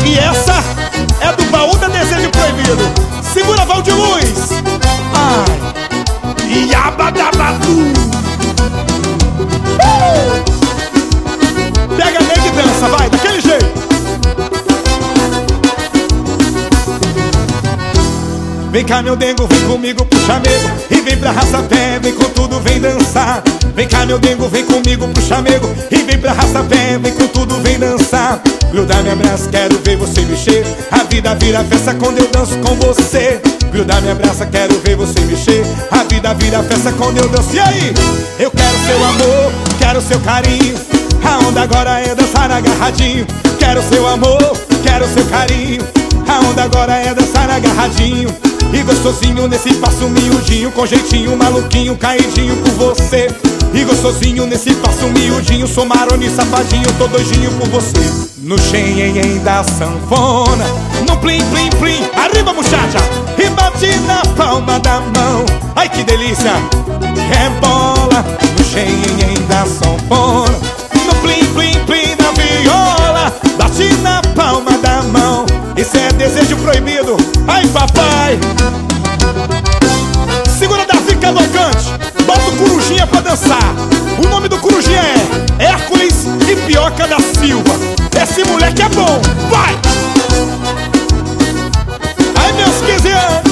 E essa é do baú da Desejo Proibido. Segura, Valdiluz. Ai, Iabadabadu. Pega nega e dança, vai, daquele jeito. Vem cá, meu dengo, vem comigo pro chamego. E vem pra Arrasta-Pé, vem com tudo, vem dançar. Vem cá, meu dengo, vem comigo pro chamego. E vem pra Arrasta-Pé, vem com tudo, vem dançar. Gruda, me abraça, quero ver você mexer. A vida vira festa quando eu danço com você. Gruda, me abraça, quero ver você mexer. A vida vira festa quando eu danço. E aí? Eu quero seu amor, quero seu carinho. A onda agora é dançar agarradinho. Quero seu amor, quero seu carinho. A onda agora é dançar agarradinho. E gostosinho nesse passo miudinho, com jeitinho maluquinho, caidinho por você. E gostosinho nesse passo miudinho, sou maroni safadinho, tô doidinho por você. No xenhenhen da sanfona, no plim plim plim, arriba muchacha, e bate na palma da mão. Ai que delícia, rebola. No xenhenhen da sanfona, no plim plim plim da viola, bate na palma da mão. Isso é Desejo Proibido. Ai papai, segura Davi Cavalcante, bota o Corujinha pra dançar. O nome do Corujinha é Hércules e Pioca da Silva. Esse moleque é bom, vai! Ai meus 15 anos.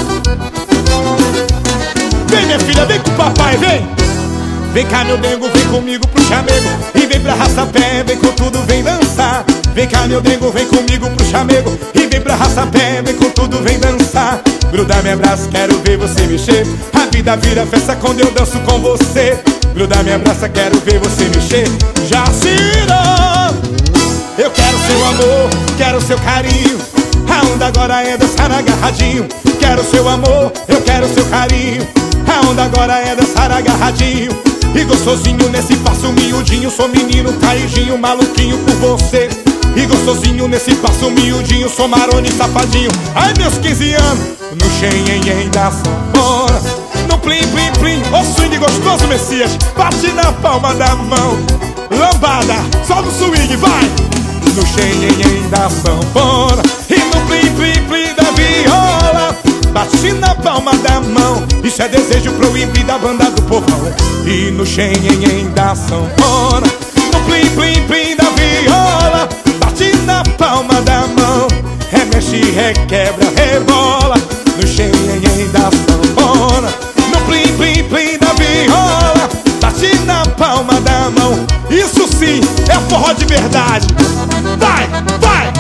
Vem minha filha, vem com o papai, vem. Vem cá meu dengo, vem comigo pro chamego. E vem pra Arrasta-Pé, vem com tudo, vem dançar. Vem cá meu dengo, vem comigo pro chamego. E vem pra Arrasta-Pé, vem com tudo, vem dançar. Gruda, me abraça, quero ver você mexer. A vida vira festa quando eu danço com você. Gruda, me abraça, quero ver você mexer. Jacira, eu quero seu amor, quero seu carinho. A onda agora é dançar agarradinho. Quero seu amor, eu quero seu carinho. A onda agora é dançar agarradinho. E gostosinho nesse passo miudinho, sou menino caidinho, maluquinho por você. E gostosinho nesse passo miudinho, sou maroni safadinho. Ai meus 15 anos. No xenhenhen da sanfona, no plim plim plim, ô swing gostoso Messias, bate na palma da mão. Lambada, solta o swing, vai. No xenhenhen da sanfona e no plim plim plim da viola, bate na palma da mão. Isso é Desejo Proibido da banda do povão. E no xenhenhen da sanfona, no plim plim plim da viola, bate na palma da mão. Remexe, requebra, rebola. No xenhenhen da sanfona, no plim plim plim da viola, bate na palma da mão. Isso sim é forró de verdade. Vai, vai.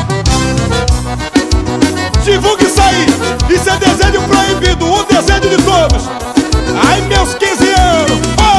Divulga isso aí. Isso é Desejo Proibido, um desejo de todos. Ai meus 15 anos.